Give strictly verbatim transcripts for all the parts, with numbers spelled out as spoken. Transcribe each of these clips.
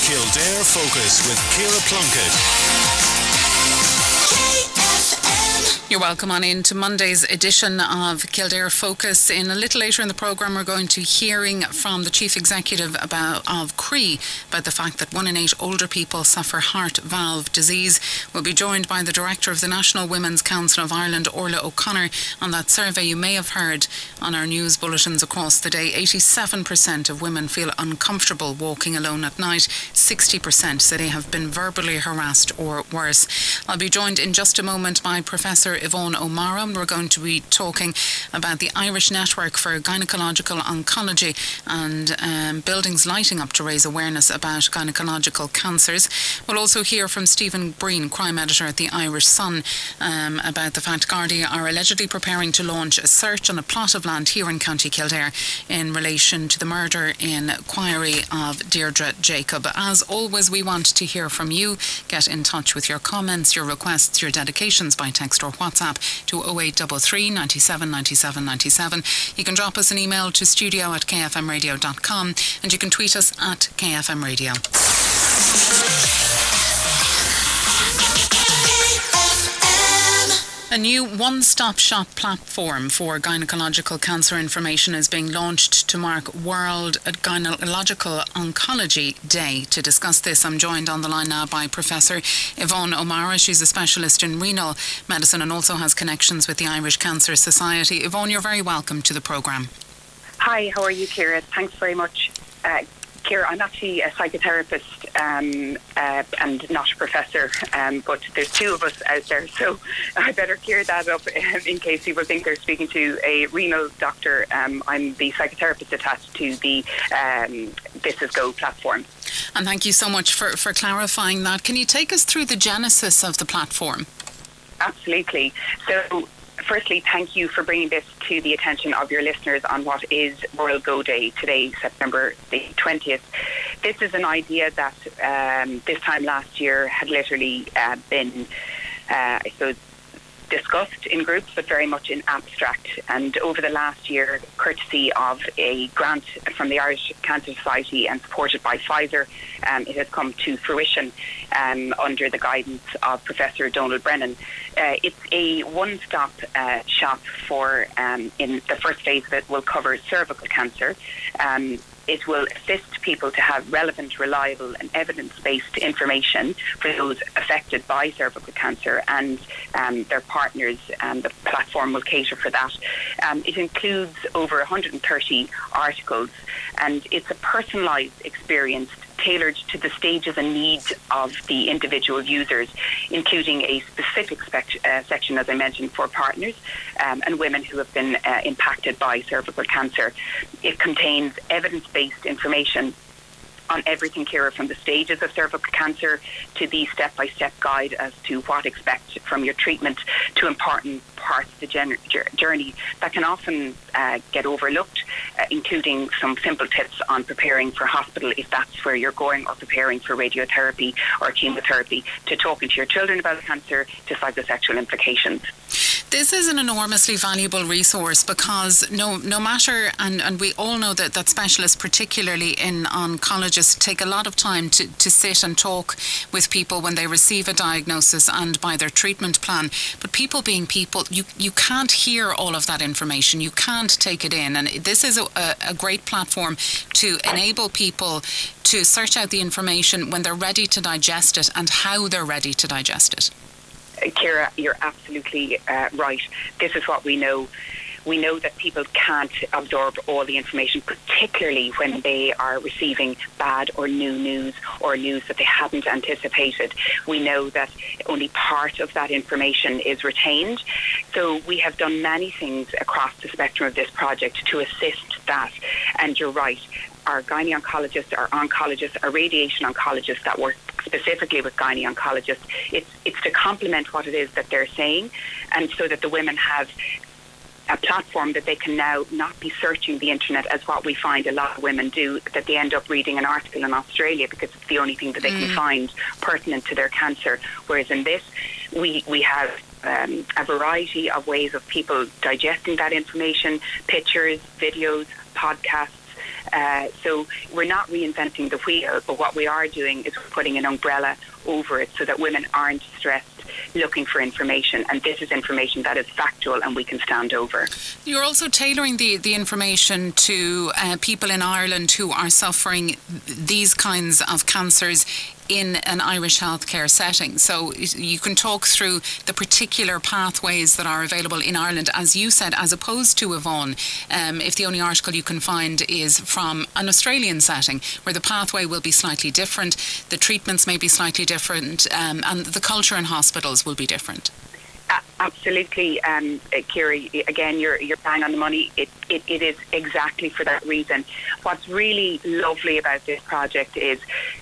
Kildare Focus with Ciara Plunkett. You're welcome on in to Monday's edition of Kildare Focus. In a little later in the programme, we're going to be hearing from the Chief Executive about, of C R I about the fact that one in eight older people suffer heart valve disease. We'll be joined by the Director of the National Women's Council of Ireland, Orla O'Connor, on that survey you may have heard on our news bulletins across the day. eighty-seven percent of women feel uncomfortable walking alone at night. sixty percent say they have been verbally harassed or worse. I'll be joined in just a moment by Professor Yvonne O'Mara. We're going to be talking about the Irish Network for Gynecological Oncology and um, buildings lighting up to raise awareness about gynecological cancers. We'll also hear from Stephen Breen, crime editor at the Irish Sun, um, about the fact Gardaí are allegedly preparing to launch a search on a plot of land here in County Kildare in relation to the murder in Quarry of Deirdre Jacob. As always, we want to hear from you. Get in touch with your comments, your requests, your dedications by text or WhatsApp to oh eight three three, nine seven, nine seven, nine seven. You can drop us an email to studio at k f m radio dot com and you can tweet us at K F M Radio. A new one-stop shop platform for gynecological cancer information is being launched to mark World Gynecological Oncology Day. To discuss this, I'm joined on the line now by Professor Yvonne O'Mara. She's a specialist in renal medicine and also has connections with the Irish Cancer Society. Yvonne, you're very welcome to the programme. Hi, how are you, Ciara? Thanks very much. Uh, Ciara, I'm actually a psychotherapist um, uh, and not a professor, um, but there's two of us out there, so I better clear that up um, in case people think they're speaking to a renal doctor. Um, I'm the psychotherapist attached to the um, This Is Go platform. And thank you so much for, for clarifying that. Can you take us through the genesis of the platform? Absolutely. So, firstly, thank you for bringing this to the attention of your listeners on what is World Go Day today, September the twentieth. This is an idea that um, this time last year had literally uh, been, uh, I suppose, discussed in groups, but very much in abstract. And over the last year, courtesy of a grant from the Irish Cancer Society and supported by Pfizer, um, it has come to fruition um, under the guidance of Professor Donald Brennan. Uh, it's a one-stop uh, shop for, um, in the first phase of it, will cover cervical cancer. Um, It will assist people to have relevant, reliable and evidence-based information for those affected by cervical cancer and um, their partners, and the platform will cater for that. Um, it includes over one hundred thirty articles, and it's a personalised experience tailored to the stages and needs of the individual users, including a specific spec- uh, section, as I mentioned, for partners um, and women who have been uh, impacted by cervical cancer. It contains evidence-based information on everything, Ciara, from the stages of cervical cancer to the step-by-step guide as to what to expect from your treatment to important parts of the gen- journey that can often uh, get overlooked, uh, including some simple tips on preparing for hospital if that's where you're going, or preparing for radiotherapy or chemotherapy, to talking to your children about cancer, to psychosexual implications. This is an enormously valuable resource because no no matter, and, and we all know that, that specialists, particularly in oncologists, take a lot of time to, to sit and talk with people when they receive a diagnosis and by their treatment plan. But people being people, you, you can't hear all of that information. You can't take it in. And this is a, a, a great platform to enable people to search out the information when they're ready to digest it and how they're ready to digest it. Ciara, you're absolutely uh, right. This is what we know. We know that people can't absorb all the information, particularly when they are receiving bad or new news or news that they hadn't anticipated. We know that only part of that information is retained. So we have done many things across the spectrum of this project to assist that. And you're right, our gynae oncologists, our oncologists, our radiation oncologists that work specifically with gynae oncologists, it's, it's to complement what it is that they're saying, and so that the women have a platform that they can now not be searching the internet as what we find a lot of women do, that they end up reading an article in Australia because it's the only thing that they mm. can find pertinent to their cancer. Whereas in this, we, we have um, a variety of ways of people digesting that information, pictures, videos, podcasts, Uh, so we're not reinventing the wheel, but what we are doing is putting an umbrella over it so that women aren't stressed looking for information, and this is information that is factual and we can stand over. You're also tailoring the, the information to uh, people in Ireland who are suffering these kinds of cancers in an Irish healthcare setting. So you can talk through the particular pathways that are available in Ireland, as you said, as opposed to Yvonne, um, if the only article you can find is from an Australian setting, where the pathway will be slightly different, the treatments may be slightly different, um, and the culture in hospitals will be different. Uh, absolutely, um, uh, Kiri. Again, you're you're bang on the money. It, it it is exactly for that reason. What's really lovely about this project is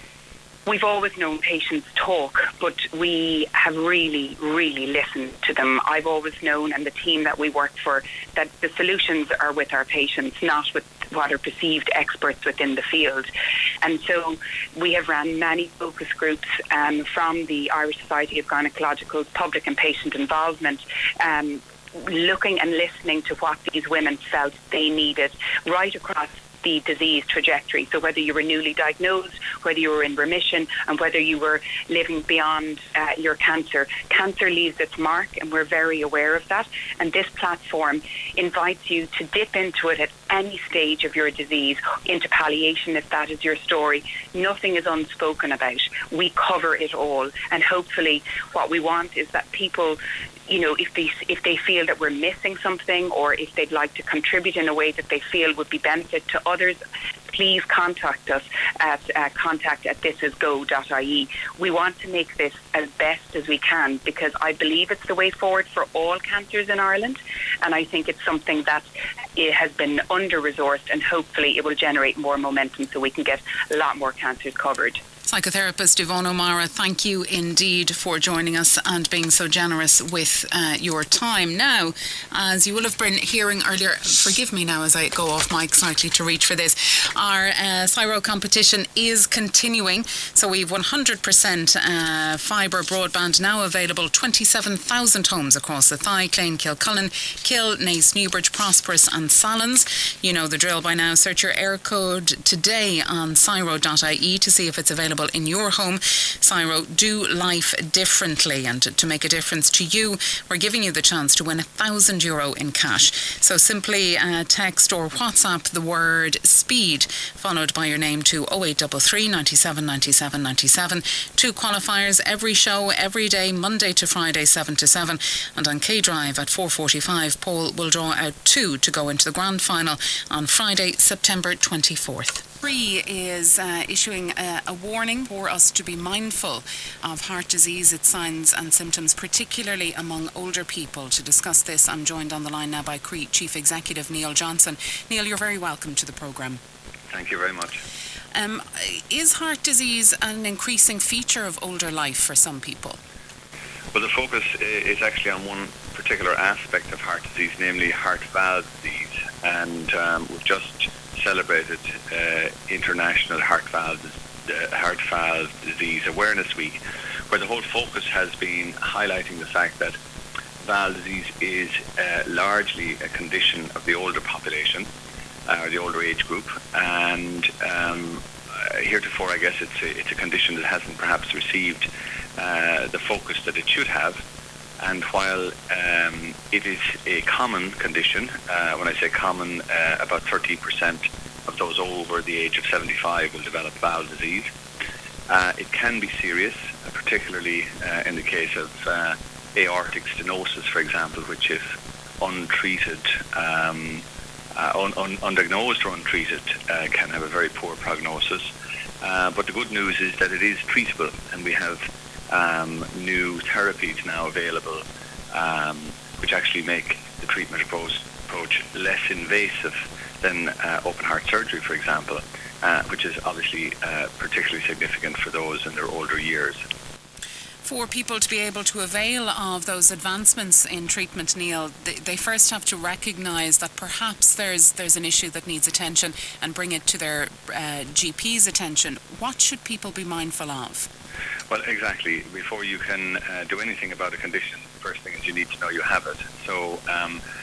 we've always known patients talk, but we have really, really listened to them. I've always known, and the team that we work for, that the solutions are with our patients, not with what are perceived experts within the field. And so we have ran many focus groups um, from the Irish Society of Gynaecological Public and Patient Involvement, um, looking and listening to what these women felt they needed right across the disease trajectory. So whether you were newly diagnosed, whether you were in remission, and whether you were living beyond uh, your cancer, cancer leaves its mark, and we're very aware of that. And this platform invites you to dip into it at any stage of your disease, into palliation if that is your story. Nothing is unspoken about. We cover it all, and hopefully what we want is that people, you know, if they if they feel that we're missing something, or if they'd like to contribute in a way that they feel would be benefit to others, please contact us at uh, contact at this is go dot I E. We want to make this as best as we can, because I believe it's the way forward for all cancers in Ireland, and I think it's something that it has been under-resourced, and hopefully it will generate more momentum so we can get a lot more cancers covered. Psychotherapist Yvonne O'Mara, thank you indeed for joining us and being so generous with uh, your time. Now, as you will have been hearing earlier, forgive me now as I go off mic slightly to reach for this, our uh, CSIRO competition is continuing. So we've one hundred percent uh, fibre broadband now available, twenty-seven thousand homes across the Thigh, Clane, Kilcullen, Kill, Naas, Newbridge, Prosperous and Sallins. You know the drill by now. Search your air code today on C S I R O dot I E to see if it's available in your home. C S I R O, do life differently, and to make a difference to you, we're giving you the chance to win a thousand euro in cash. So simply uh, text or WhatsApp the word SPEED followed by your name to oh eight three three, nine seven, nine seven, nine seven. Two qualifiers every show, every day, Monday to Friday, seven to seven, and on K Drive at four forty-five, Paul will draw out two to go into the grand final on Friday, September twenty-fourth. Cree is uh, issuing a, a warning for us to be mindful of heart disease, its signs and symptoms, particularly among older people. To discuss this, I'm joined on the line now by Cree Chief Executive Neil Johnson. Neil, you're very welcome to the programme. Thank you very much. Um, is heart disease an increasing feature of older life for some people? Well, the focus is actually on one particular aspect of heart disease, namely heart valve disease. And um, we've just celebrated uh, International Heart Valve, uh, Heart Valve Disease Awareness Week, where the whole focus has been highlighting the fact that valve disease is uh, largely a condition of the older population, uh, or the older age group, and um, uh, heretofore I guess it's a, it's a condition that hasn't perhaps received uh, the focus that it should have. And while um, it is a common condition, uh, when I say common, uh, about thirteen percent of those over the age of seventy-five will develop valve disease. Uh, it can be serious, uh, particularly uh, in the case of uh, aortic stenosis, for example, which if untreated, um, uh, un- un- undiagnosed or untreated, uh, can have a very poor prognosis. Uh, but the good news is that it is treatable, and we have Um, new therapies now available, um, which actually make the treatment approach, approach less invasive than uh, open heart surgery, for example, uh, which is obviously uh, particularly significant for those in their older years. For people to be able to avail of those advancements in treatment, Neil, they, they first have to recognise that perhaps there's there's an issue that needs attention and bring it to their uh, G P's attention. What should people be mindful of? Well, exactly. Before you can uh, do anything about a condition, the first thing is you need to know you have it. So um,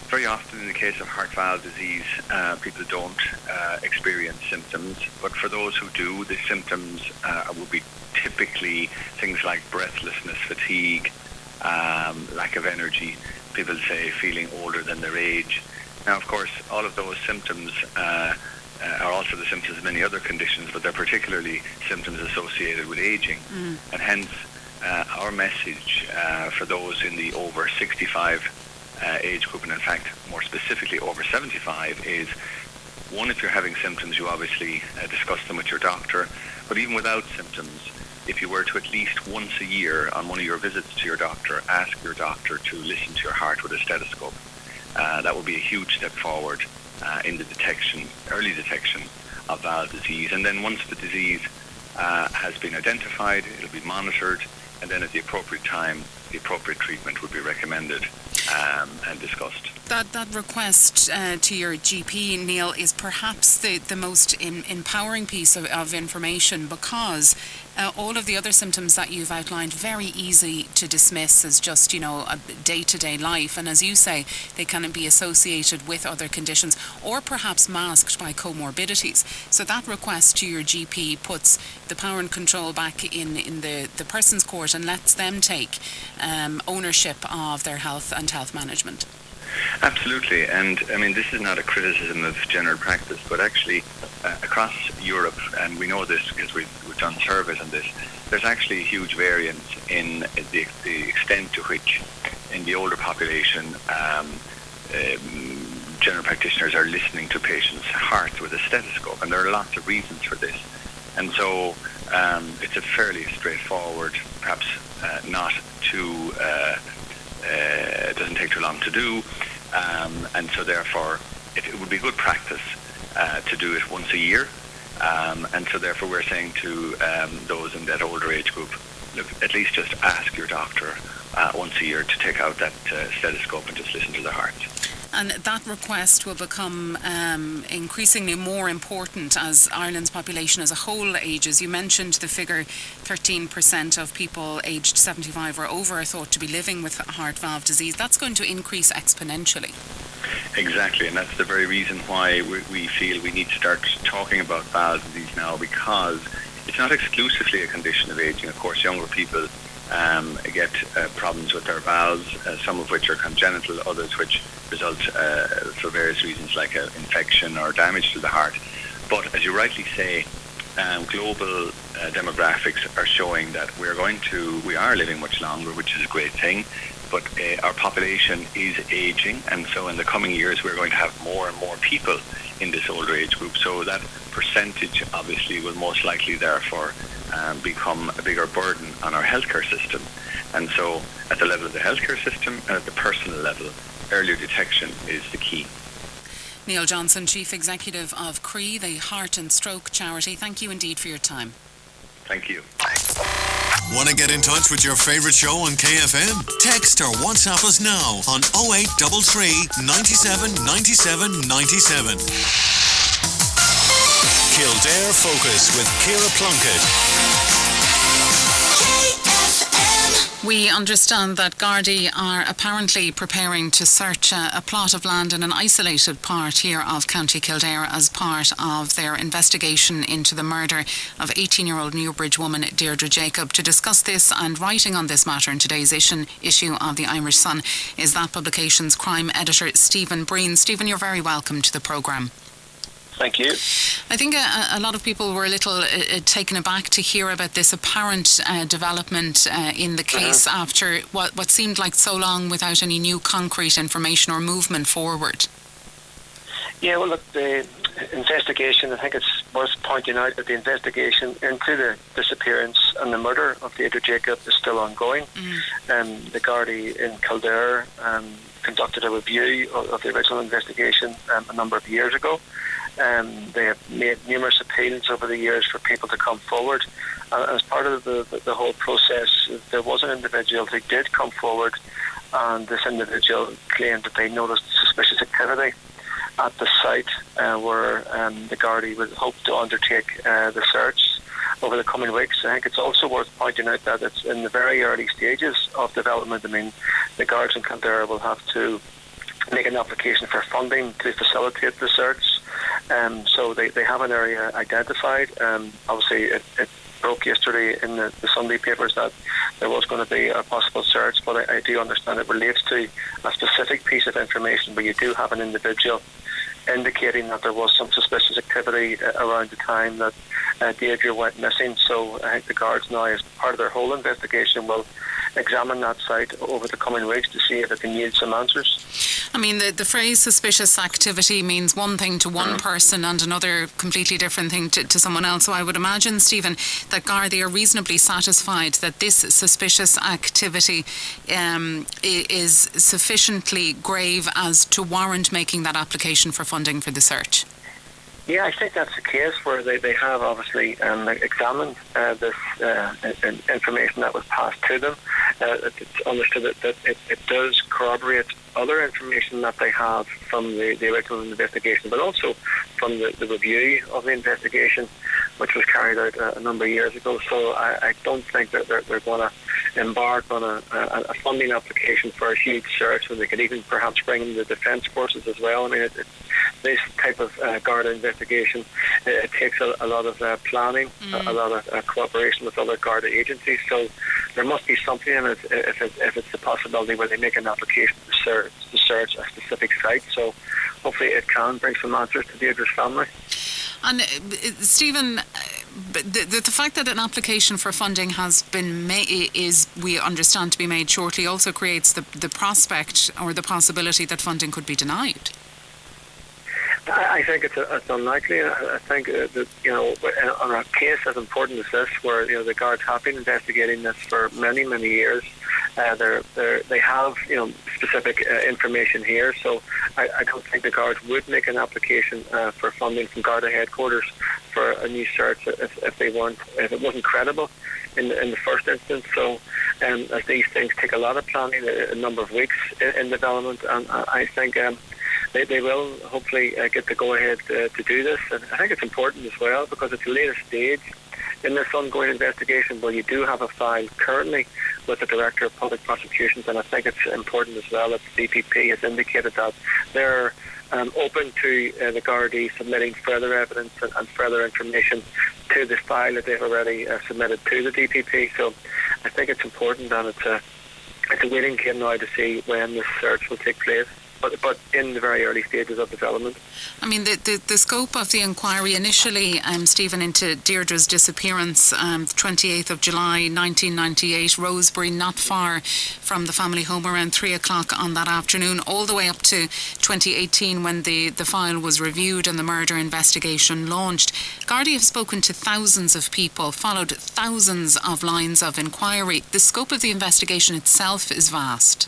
very often in the case of heart valve disease, uh, people don't uh, experience symptoms, but for those who do, the symptoms uh, will be typically things like breathlessness, fatigue, um, lack of energy. People say feeling older than their age. Now, of course, all of those symptoms uh, uh, are also the symptoms of many other conditions, but they're particularly symptoms associated with aging. Mm. And hence, uh, our message uh, for those in the over sixty-five uh, age group, and in fact, more specifically over seventy-five, is one, if you're having symptoms, you obviously uh, discuss them with your doctor. But even without symptoms, if you were to at least once a year on one of your visits to your doctor, ask your doctor to listen to your heart with a stethoscope. Uh, that would be a huge step forward uh, in the detection, early detection of valve disease. And then once the disease uh, has been identified, it'll be monitored, and then at the appropriate time, the appropriate treatment would be recommended um, and discussed. That that request uh, to your G P, Neil, is perhaps the, the most in, empowering piece of, of information, because uh, all of the other symptoms that you've outlined, very easy to dismiss as just, you know, a day-to-day life. And as you say, they can be associated with other conditions or perhaps masked by comorbidities. So that request to your G P puts the power and control back in, in the, the person's court and lets them take um, ownership of their health and health management. Absolutely, and I mean, this is not a criticism of general practice, but actually uh, across Europe, and we know this because we've, we've done surveys on this, there's actually a huge variance in the, the extent to which in the older population um, um, general practitioners are listening to patients' hearts with a stethoscope, and there are lots of reasons for this. And so um, it's a fairly straightforward, perhaps uh, not too uh, Uh, it doesn't take too long to do, um, and so therefore it, it would be good practice uh, to do it once a year, um, and so therefore we're saying to um, those in that older age group, look, at least just ask your doctor uh, once a year to take out that uh, stethoscope and just listen to their hearts. And that request will become um, increasingly more important as Ireland's population as a whole ages. You mentioned the figure, thirteen percent of people aged seventy-five or over are thought to be living with heart valve disease. That's going to increase exponentially. Exactly, and that's the very reason why we, we feel we need to start talking about valve disease now, because it's not exclusively a condition of aging. Of course, younger people Um, get uh, problems with their valves, uh, some of which are congenital, others which result uh, for various reasons like uh, infection or damage to the heart. But as you rightly say, um, global uh, demographics are showing that we're going to, we are living much longer, which is a great thing, but uh, our population is aging, and so in the coming years we're going to have more and more people in this older age group. So that percentage obviously will most likely therefore um, become a bigger burden on our healthcare system. And so at the level of the healthcare system and at the personal level, earlier detection is the key. Neil Johnson, Chief Executive of C R I, the Heart and Stroke Charity, thank you indeed for your time. Thank you. Want to get in touch with your favourite show on K F M? Text or WhatsApp us now on oh eight three three, nine seven, nine seven, nine seven. Kildare Focus with Ciara Plunkett. We understand that Gardaí are apparently preparing to search a, a plot of land in an isolated part here of County Kildare as part of their investigation into the murder of eighteen-year-old Newbridge woman Deirdre Jacob. To discuss this and writing on this matter in today's issue, issue of the Irish Sun is that publication's crime editor Stephen Breen. Stephen, you're very welcome to the programme. Thank you. I think a, a lot of people were a little uh, taken aback to hear about this apparent uh, development uh, in the case uh-huh. after what, what seemed like so long without any new concrete information or movement forward. Yeah, well, look, the investigation, I think it's worth pointing out that the investigation into the disappearance and the murder of Deirdre Jacob is still ongoing. Mm. Um, the Gardaí in Kildare um, conducted a review of, of the original investigation um, a number of years ago. Um, they have made numerous appeals over the years for people to come forward. Uh, as part of the, the, the whole process, there was an individual who did come forward, and this individual claimed that they noticed suspicious activity at the site uh, where um, the Gardaí would hope to undertake uh, the search over the coming weeks. I think it's also worth pointing out that it's in the very early stages of development. I mean, the guards in Kildare will have to make an application for funding to facilitate the search. Um, so they, they have an area identified. Um, obviously, it, it broke yesterday in the, the Sunday papers that there was going to be a possible search, but I, I do understand it relates to a specific piece of information where you do have an individual indicating that there was some suspicious activity uh, around the time that uh, Deirdre went missing. So I think the guards now, as part of their whole investigation, will examine that site over the coming weeks to see if it can yield some answers. I mean, the, the phrase suspicious activity means one thing to one person and another completely different thing to, to someone else. So I would imagine, Stephen, that Gardaí are reasonably satisfied that this suspicious activity um, is sufficiently grave as to warrant making that application for funding for the search. Yeah, I think that's the case where they, they have obviously um, examined uh, this uh, information that was passed to them. Uh, it's understood that, that it, it does corroborate other information that they have from the, the original investigation, but also from the, the review of the investigation, which was carried out a, a number of years ago. So I, I don't think that they're, they're going to embark on a, a, a funding application for a huge search, and they could even perhaps bring in the defence forces as well. I mean, it, it, this type of uh, Garda investigation, it, it takes a, a lot of uh, planning, mm. a, a lot of uh, cooperation with other Garda agencies. So there must be something in it if, it, if it's a possibility where they make an application to search, to search a specific site. So hopefully it can bring some answers to Deirdre's family. And uh, Stephen, uh, the, the, the fact that an application for funding has been made, is, we understand, to be made shortly, also creates the, the prospect or the possibility that funding could be denied. I think it's, a, it's unlikely. I think uh, that, you know, on a case as important as this, where, you know, the guards have been investigating this for many, many years, uh, they're, they're, they have, you know, specific uh, information here. So I, I don't think the guards would make an application uh, for funding from Garda headquarters for a new search if, if they weren't, if it wasn't credible in the, in the first instance. So um, as these things take a lot of planning, a, a number of weeks in, in development, and I think um, They, they will hopefully uh, get the go-ahead uh, to do this. And I think it's important as well because it's a later stage in this ongoing investigation where you do have a file currently with the Director of Public Prosecutions, and I think it's important as well that the D P P has indicated that they're um, open to uh, the Gardaí submitting further evidence and, and further information to the file that they've already uh, submitted to the D P P. So I think it's important, and it's a, it's a waiting game now to see when this search will take place. But, but in the very early stages of development. I mean, the, the, the scope of the inquiry initially, um, Stephen, into Deirdre's disappearance, um, twenty-eighth of July nineteen ninety-eight, Rosebery, not far from the family home, around three o'clock on that afternoon, all the way up to twenty eighteen when the, the file was reviewed and the murder investigation launched. Gardaí have spoken to thousands of people, followed thousands of lines of inquiry. The scope of the investigation itself is vast.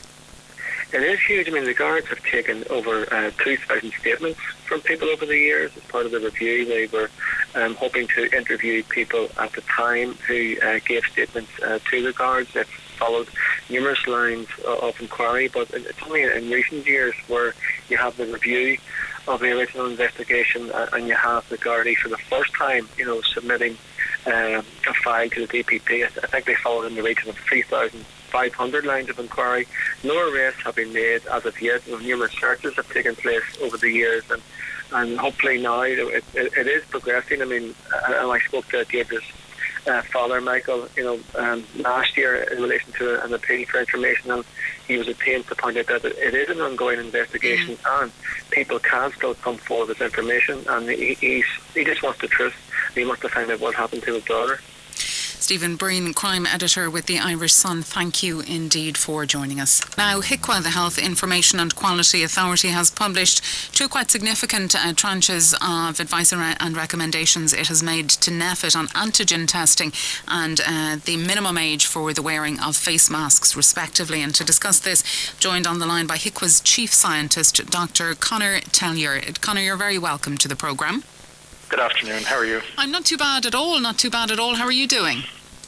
It is huge. I mean, the guards have taken over uh, two thousand statements from people over the years as part of the review. They were um, hoping to interview people at the time who uh, gave statements uh, to the guards. They've followed numerous lines of inquiry, but it's only in recent years where you have the review of the original investigation uh, and you have the Gardaí for the first time, you know, submitting um, a file to the D P P. I, th- I think they followed in the region of three thousand five hundred lines of inquiry. No arrests have been made as of yet. You know, numerous searches have taken place over the years, and, and hopefully now it, it, it is progressing. I mean, and I spoke to Deirdre's uh, father, Michael, you know, um, last year in relation to an appeal for information, and he was at pains to point out that it is an ongoing investigation, mm. and people can still come forward with information, and he, he's, he just wants the truth. He wants to find out what happened to his daughter. Stephen Breen, crime editor with the Irish Sun, thank you indeed for joining us. Now, H I C W A, the Health Information and Quality Authority, has published two quite significant uh, tranches of advice and, re- and recommendations it has made to NPHET on antigen testing and uh, the minimum age for the wearing of face masks, respectively. And to discuss this, joined on the line by H I C W A's Chief Scientist, Doctor Conor Tellier. Conor, you're very welcome to the programme. Good afternoon. How are you? I'm not too bad at all, not too bad at all. How are you doing?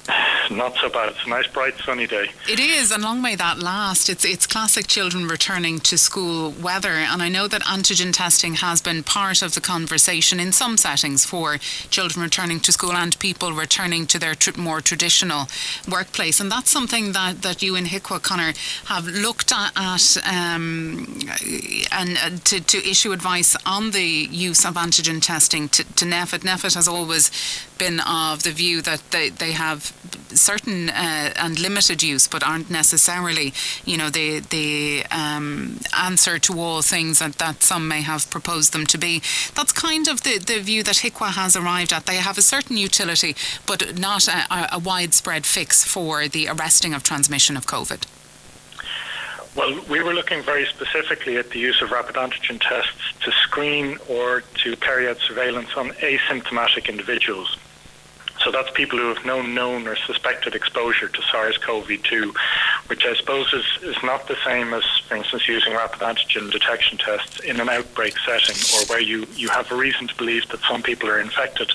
it's not so bad. It's a nice, bright, sunny day. It is, and long may that last. It's it's classic children returning to school weather, and I know that antigen testing has been part of the conversation in some settings for children returning to school and people returning to their tr- more traditional workplace, and that's something that, that you in H I C W A, Conor, have looked at, at um, and uh, to, to issue advice on the use of antigen testing to, to NPHET. NPHET has always been of the view that they, they have certain uh, and limited use, but aren't necessarily, you know, the the um, answer to all things that, that some may have proposed them to be. That's kind of the, the view that H I C W A has arrived at. They have a certain utility, but not a, a widespread fix for the arresting of transmission of COVID. Well, we were looking very specifically at the use of rapid antigen tests to screen or to carry out surveillance on asymptomatic individuals. So that's people who have no known or suspected exposure to SARS-C o V two, which I suppose is, is not the same as, for instance, using rapid antigen detection tests in an outbreak setting or where you, you have a reason to believe that some people are infected.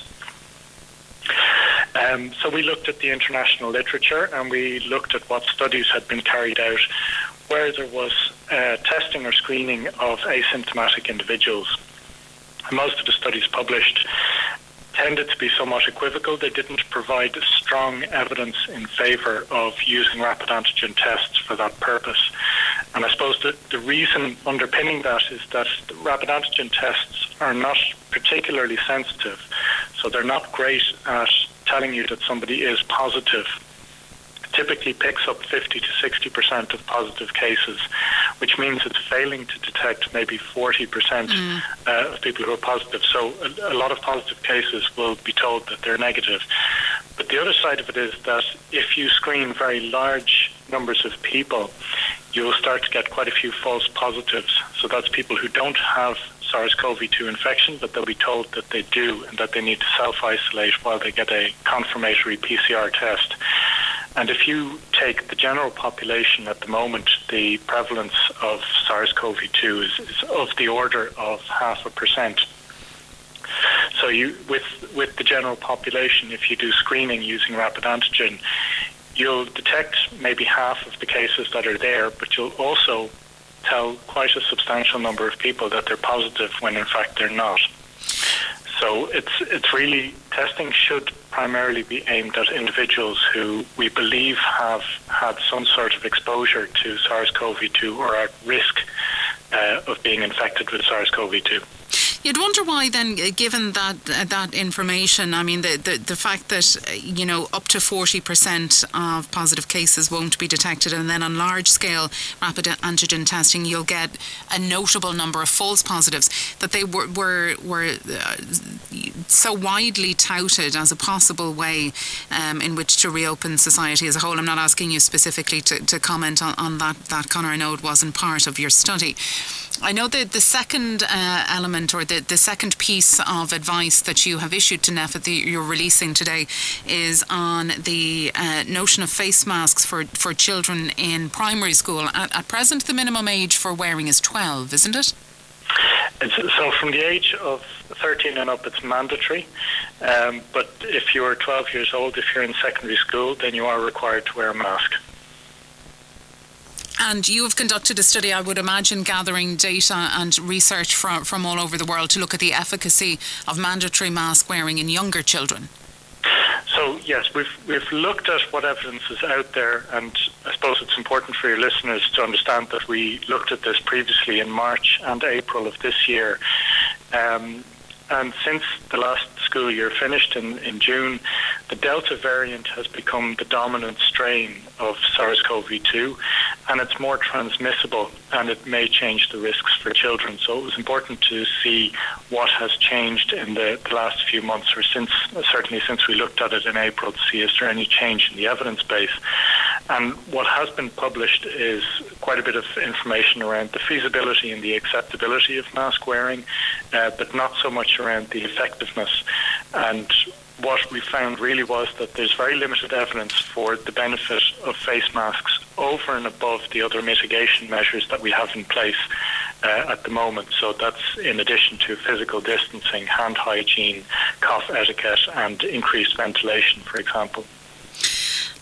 Um, so we looked at the international literature and we looked at what studies had been carried out where there was uh, testing or screening of asymptomatic individuals. And most of the studies published tended to be somewhat equivocal. They didn't provide strong evidence in favour of using rapid antigen tests for that purpose. And I suppose that the reason underpinning that is that the rapid antigen tests are not particularly sensitive. So they're not great at telling you that somebody is positive. Typically picks up fifty to sixty percent of positive cases, which means it's failing to detect maybe forty percent mm. uh, of people who are positive. So a, a lot of positive cases will be told that they're negative. But the other side of it is that if you screen very large numbers of people, you'll start to get quite a few false positives. So that's people who don't have SARS-C o V two infection, but they'll be told that they do and that they need to self-isolate while they get a confirmatory P C R test. And if you take the general population at the moment, the prevalence of SARS-C o V two is, is of the order of half a percent. So you, with with the general population, if you do screening using rapid antigen, you'll detect maybe half of the cases that are there, but you'll also tell quite a substantial number of people that they're positive when in fact they're not. So it's it's really, testing should primarily be aimed at individuals who we believe have had some sort of exposure to SARS-C o V two or are at risk uh, of being infected with SARS-C o V two. You'd wonder why then, given that uh, that information, I mean, the, the, the fact that, uh, you know, up to forty percent of positive cases won't be detected, and then on large scale rapid antigen testing, you'll get a notable number of false positives, that they were, were, were uh, so widely touted as a possible way um, in which to reopen society as a whole. I'm not asking you specifically to, to comment on, on that, that, Conor. I know it wasn't part of your study. I know that the second uh, element or the, the second piece of advice that you have issued to NPHET that you're releasing today is on the uh, notion of face masks for, for children in primary school. At, at present, the minimum age for wearing is twelve, isn't it? It's, so from the age of thirteen and up, it's mandatory. Um, but if you're twelve years old, if you're in secondary school, then you are required to wear a mask. And you have conducted a study, I would imagine, gathering data and research from, from all over the world to look at the efficacy of mandatory mask wearing in younger children. So, yes, we've we've looked at what evidence is out there, and I suppose it's important for your listeners to understand that we looked at this previously in March and April of this year. Um, and since the last school year finished in, in June, the Delta variant has become the dominant strain of SARS-C o V two, and it's more transmissible, and it may change the risks for children. So it was important to see what has changed in the, the last few months, or since certainly since we looked at it in April, to see is there any change in the evidence base. And what has been published is quite a bit of information around the feasibility and the acceptability of mask wearing, uh, but not so much around the effectiveness. And what we found really was that there's very limited evidence for the benefit of face masks over and above the other mitigation measures that we have in place uh, at the moment. So that's in addition to physical distancing, hand hygiene, cough etiquette, and increased ventilation, for example.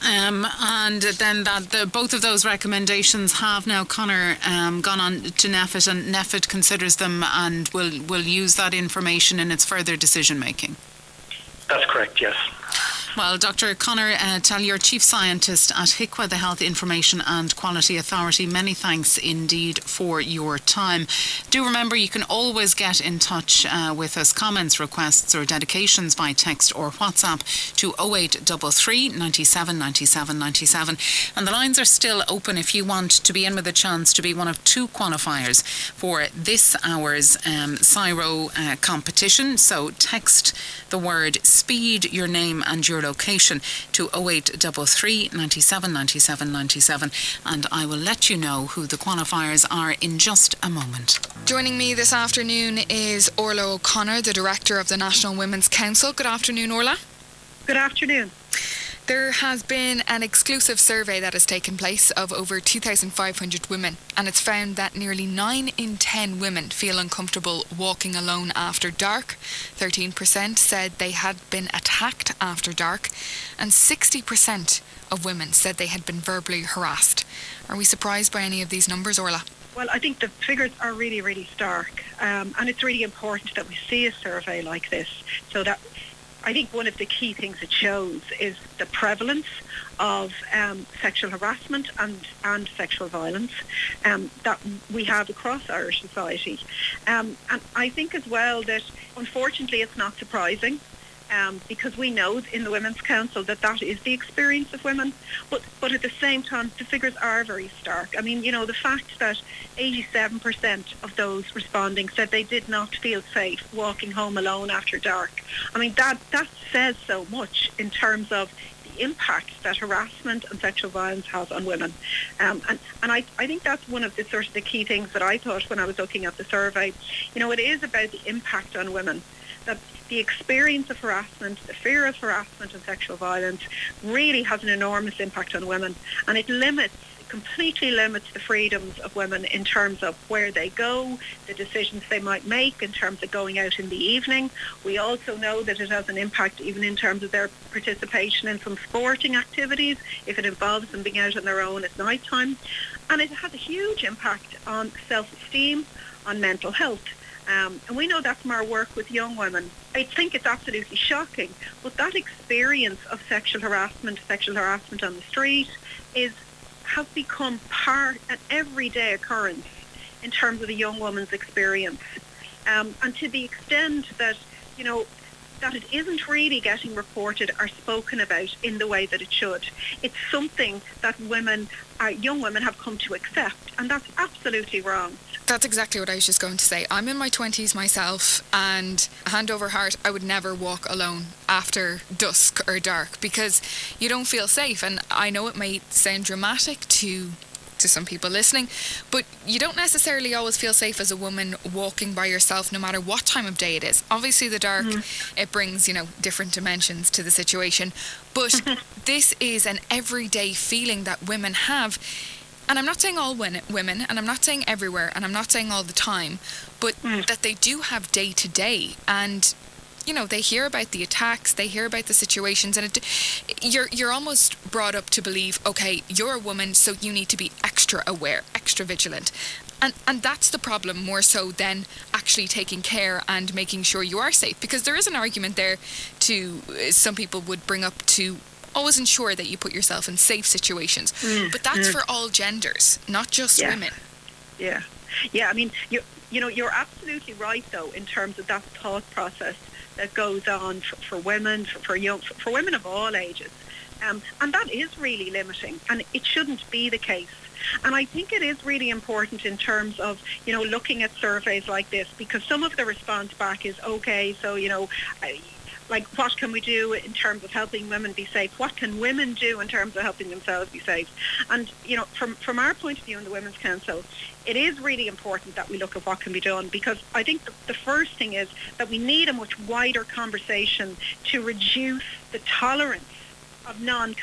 Um, and then that the, both of those recommendations have now, Conor, um, gone on to NPHET, and NPHET considers them and will, will use that information in its further decision making. That's correct, yes. Well, Doctor Conor uh, Tallier, Chief Scientist at H I C W A, the Health Information and Quality Authority, many thanks indeed for your time. Do remember you can always get in touch uh, with us, comments, requests or dedications by text or WhatsApp to oh eight three three, nine seven nine seven nine seven. And the lines are still open if you want to be in with a chance to be one of two qualifiers for this hour's um, CSIRO uh, competition. So text the word SPEED, your name and your location to oh eight three three, nine seven nine seven nine seven, and I will let you know who the qualifiers are in just a moment. Joining me this afternoon is Orla O'Connor, the Director of the National Women's Council. Good afternoon, Orla. Good afternoon. There has been an exclusive survey that has taken place of over two thousand five hundred women, and it's found that nearly nine in ten women feel uncomfortable walking alone after dark. thirteen percent said they had been attacked after dark, and sixty percent of women said they had been verbally harassed. Are we surprised by any of these numbers, Orla? Well, I think the figures are really, really stark, um, and it's really important that we see a survey like this, so that I think one of the key things it shows is the prevalence of um, sexual harassment and, and sexual violence um, that we have across Irish society. Um, and I think as well that, unfortunately, it's not surprising um, because we know in the Women's Council that that is the experience of women. But, but at the same time, the figures are very stark. I mean, you know, the fact that eighty-seven percent of those responding said they did not feel safe walking home alone after dark. I mean, that, that says so much in terms of the impact that harassment and sexual violence has on women. Um, and and I, I think that's one of the sort of the key things that I thought when I was looking at the survey. You know, it is about the impact on women, that the experience of harassment, the fear of harassment and sexual violence really has an enormous impact on women, and it limits completely limits the freedoms of women in terms of where they go, the decisions they might make in terms of going out in the evening. We also know that it has an impact even in terms of their participation in some sporting activities, if it involves them being out on their own at night time. And it has a huge impact on self-esteem, on mental health. Um, and we know that from our work with young women. I think it's absolutely shocking, but that experience of sexual harassment, sexual harassment on the street is has become part, an everyday occurrence in terms of a young woman's experience. Um, and to the extent that, you know, that it isn't really getting reported or spoken about in the way that it should. It's something that women, uh, young women have come to accept, and that's absolutely wrong. That's exactly what I was just going to say. I'm in my twenties myself, and hand over heart, I would never walk alone after dusk or dark because you don't feel safe. And I know it may sound dramatic to to some people listening, but you don't necessarily always feel safe as a woman walking by yourself, no matter what time of day it is. Obviously, the dark, mm-hmm. it brings, you know, different dimensions to the situation, but mm-hmm. this is an everyday feeling that women have. And I'm not saying all women, and I'm not saying everywhere, and I'm not saying all the time, but mm. that they do have day to day. And, you know, they hear about the attacks, they hear about the situations, and it, you're you're almost brought up to believe, okay, you're a woman, so you need to be extra aware, extra vigilant. And and that's the problem, more so than actually taking care and making sure you are safe. Because there is an argument there to, some people would bring up to, always ensure that you put yourself in safe situations. Mm, but that's mm. for all genders, not just yeah. women. Yeah. Yeah, I mean, you you know, you're absolutely right, though, in terms of that thought process that goes on for, for women, for, for young, for, for women of all ages. Um, and that is really limiting, and it shouldn't be the case. And I think it is really important in terms of, you know, looking at surveys like this, because some of the response back is, okay, so, you know, I, like, what can we do in terms of helping women be safe? What can women do in terms of helping themselves be safe? And, you know, from, from our point of view in the Women's Council, it is really important that we look at what can be done, because I think the, the first thing is that we need a much wider conversation to reduce the tolerance of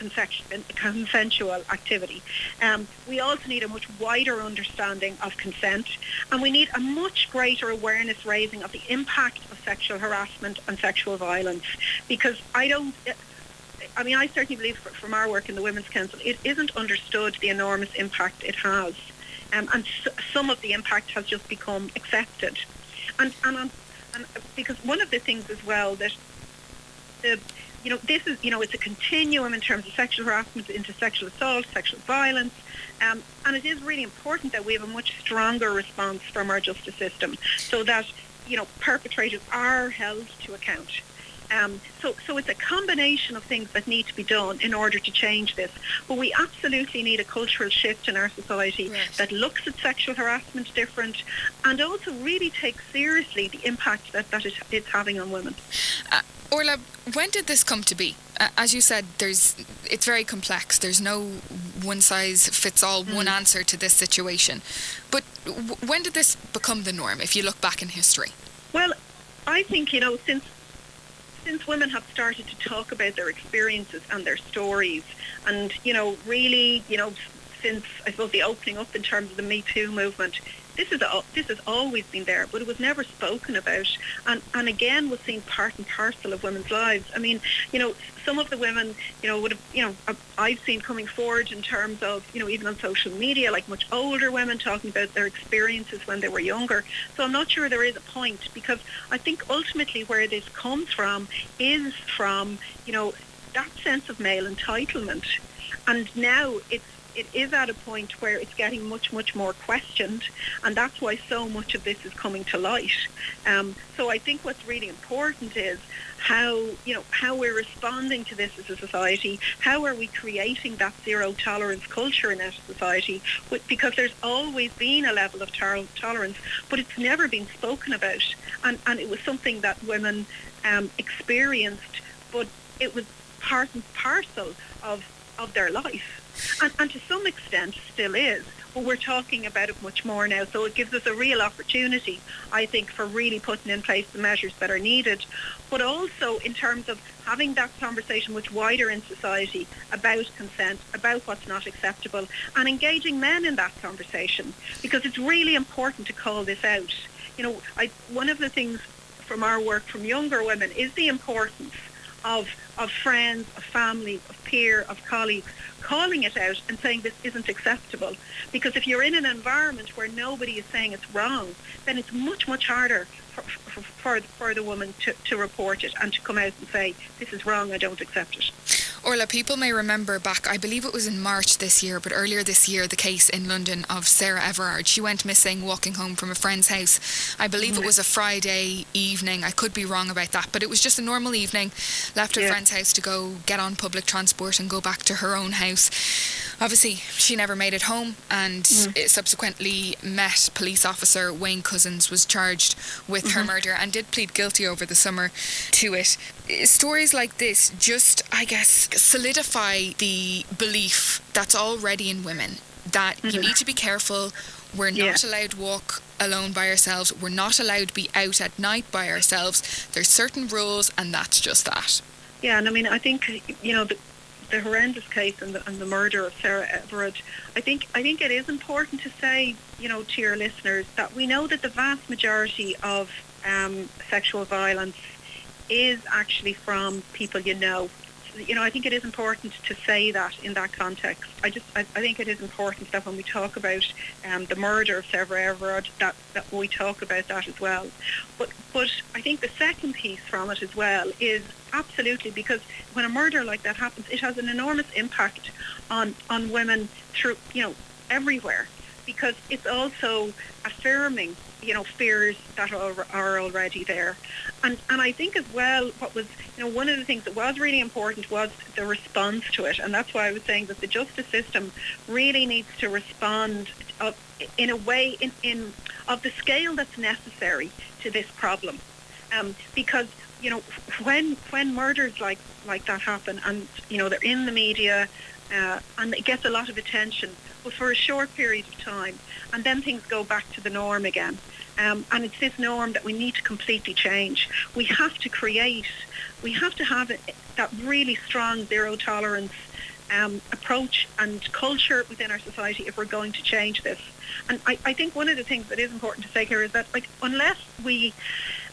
non-consensual activity. Um, we also need a much wider understanding of consent, and we need a much greater awareness raising of the impact of sexual harassment and sexual violence, because I don't I mean, I certainly believe from our work in the Women's Council, it isn't understood the enormous impact it has. Um, and s- some of the impact has just become accepted. And, and, and, and because one of the things as well that, the, you know, this is, you know, it's a continuum in terms of sexual harassment into sexual assault, sexual violence. Um, and it is really important that we have a much stronger response from our justice system so that, you know, perpetrators are held to account. Um, so, so it's a combination of things that need to be done in order to change this. But we absolutely need a cultural shift in our society Right. that looks at sexual harassment different and also really takes seriously the impact that, that it, it's having on women. Uh, Orla, when did this come to be? Uh, as you said, there's it's very complex. There's no one-size-fits-all, mm. one answer to this situation. But w- when did this become the norm, if you look back in history? Well, I think, you know, since since women have started to talk about their experiences and their stories, and, you know, really, you know, since, I suppose, the opening up in terms of the Me Too movement, this is a, this has always been there, but it was never spoken about, and, and again was seen part and parcel of women's lives. I mean, you know, some of the women, you know, would have, you know, I've seen coming forward in terms of, you know, even on social media, like much older women talking about their experiences when they were younger. So I'm not sure there is a point, because I think ultimately where this comes from is from, you know, that sense of male entitlement. And now it's it is at a point where it's getting much, much more questioned, and that's why so much of this is coming to light. Um, so I think what's really important is how, you know, how we're responding to this as a society. How are we creating that zero tolerance culture in our society? Because there's always been a level of tar- tolerance, but it's never been spoken about, and, and it was something that women um, experienced, but it was part and parcel of, of their life. And, and to some extent still is, but we're talking about it much more now, so it gives us a real opportunity, I think, for really putting in place the measures that are needed, but also in terms of having that conversation much wider in society about consent, about what's not acceptable, and engaging men in that conversation, because it's really important to call this out. You know, I, one of the things from our work from younger women is the importance of of friends, of family, of peer, of colleagues, calling it out and saying this isn't acceptable. Because if you're in an environment where nobody is saying it's wrong, then it's much, much harder for, for, for, for the woman to, to report it and to come out and say, this is wrong, I don't accept it. Orla, people may remember back, I believe it was in March this year, but earlier this year, the case in London of Sarah Everard. She went missing walking home from a friend's house. I believe mm-hmm. it was a Friday evening. I could be wrong about that, but it was just a normal evening. Left her yeah. friend's house to go get on public transport and go back to her own house. Obviously, she never made it home, and mm. it subsequently met police officer Wayne Cousins, was charged with mm-hmm. her murder and did plead guilty over the summer to it. Stories like this just, I guess, solidify the belief that's already in women that mm-hmm. you need to be careful. We're not yeah. allowed to walk alone by ourselves. We're not allowed to be out at night by ourselves. There's certain rules, and that's just that. Yeah, and I mean, I think, you know, the the horrendous case and the, and the murder of Sarah Everard, I think I think it is important to say, you know, to your listeners that we know that the vast majority of um, sexual violence is actually from people you know. You know, I think it is important to say that in that context. I just, I, I think it is important that when we talk about um, the murder of Sarah Everard, that, that we talk about that as well. But, but I think the second piece from it as well is absolutely, because when a murder like that happens, it has an enormous impact on, on women through, you know, everywhere, because it's also affirming, you know, fears that are, are already there. And and I think as well, what was, you know, one of the things that was really important was the response to it. And that's why I was saying that the justice system really needs to respond of, in a way, in, in of the scale that's necessary to this problem. Um, because, you know, when when murders like, like that happen and, you know, they're in the media uh, and it gets a lot of attention, but for a short period of time, and then things go back to the norm again. Um, and it's this norm that we need to completely change. We have to create, we have to have it, that really strong zero tolerance um, approach and culture within our society if we're going to change this. And I, I think one of the things that is important to say here is that, like, unless we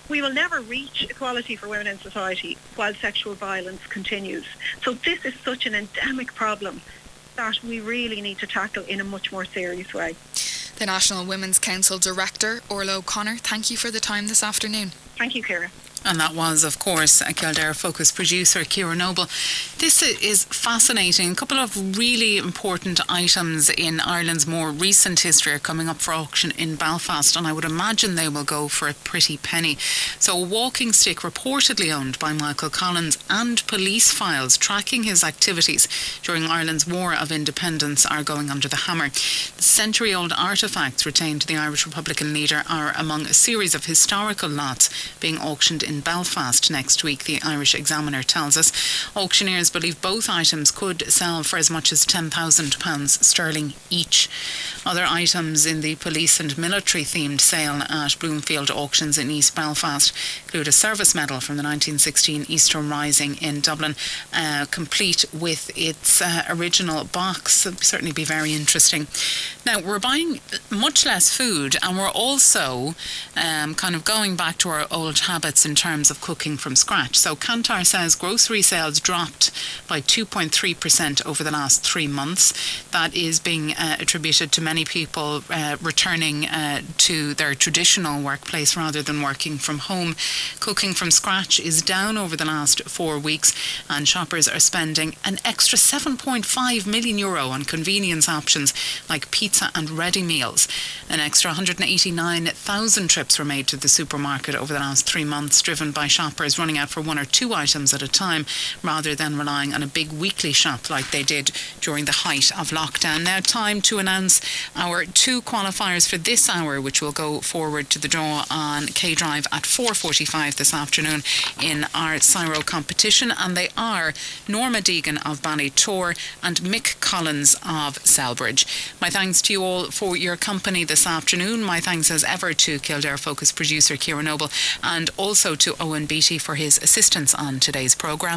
we will never reach equality for women in society while sexual violence continues. So this is such an endemic problem that we really need to tackle in a much more serious way. The National Women's Council Director, Orla O'Connor, thank you for the time this afternoon. Thank you, Ciara. And that was, of course, a Kildare Focus producer, Ciara Noble. This is fascinating. A couple of really important items in Ireland's more recent history are coming up for auction in Belfast, and I would imagine they will go for a pretty penny. So a walking stick reportedly owned by Michael Collins and police files tracking his activities during Ireland's War of Independence are going under the hammer. The century-old artefacts retained to the Irish Republican leader are among a series of historical lots being auctioned in Belfast next week, the Irish Examiner tells us. Auctioneers believe both items could sell for as much as ten thousand pounds sterling each. Other items in the police and military themed sale at Bloomfield Auctions in East Belfast include a service medal from the nineteen sixteen Easter Rising in Dublin, uh, complete with its uh, original box. It'll certainly be very interesting. Now, we're buying much less food, and we're also um, kind of going back to our old habits in terms of cooking from scratch. So Kantar says grocery sales dropped by two point three percent over the last three months. That is being uh, attributed to many people uh, returning uh, to their traditional workplace rather than working from home. Cooking from scratch is down over the last four weeks, and shoppers are spending an extra seven point five million euro on convenience options like pizza and ready meals. An extra one hundred eighty-nine thousand trips were made to the supermarket over the last three months, driven by shoppers running out for one or two items at a time rather than relying on a big weekly shop like they did during the height of lockdown. Now, time to announce our two qualifiers for this hour, which will go forward to the draw on K-Drive at four forty-five this afternoon in our Cyro competition, and they are Norma Deegan of Ballytor and Mick Collins of Selbridge. My thanks to you all for your company this afternoon. My thanks as ever to Kildare Focus producer Ciara Noble, and also to Owen Beattie for his assistance on today's programme.